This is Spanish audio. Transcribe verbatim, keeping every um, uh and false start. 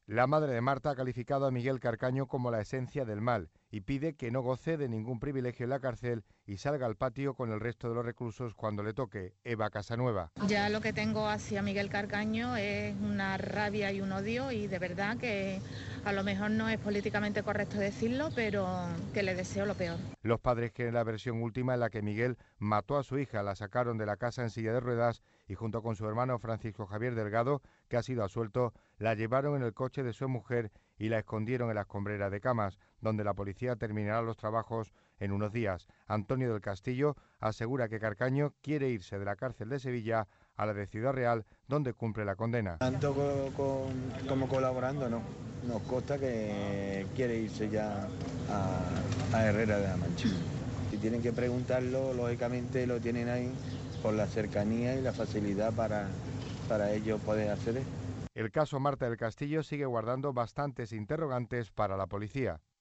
La madre de Marta ha calificado a Miguel Carcaño como la esencia del mal y pide que no goce de ningún privilegio en la cárcel y salga al patio con el resto de los reclusos cuando le toque. Eva Casanueva. Ya lo que tengo hacia Miguel Carcaño es una rabia y un odio, y de verdad que a lo mejor no es políticamente correcto decirlo, pero que le deseo lo peor. Los padres quieren la versión última en la que Miguel mató a su hija, la sacaron de la casa en silla de ruedas y junto con su hermano Francisco Javier Delgado, que ha sido absuelto, la llevaron en el coche de su mujer y la escondieron en la escombrera de camas, donde la policía terminará los trabajos en unos días. Antonio del Castillo asegura que Carcaño quiere irse de la cárcel de Sevilla a la de Ciudad Real, donde cumple la condena. Tanto con, con, como colaborando, no. Nos consta que quiere irse ya a, a Herrera de la Mancha. Si tienen que preguntarlo, lógicamente lo tienen ahí por la cercanía y la facilidad para, para ellos poder acceder. El caso Marta del Castillo sigue guardando bastantes interrogantes para la policía.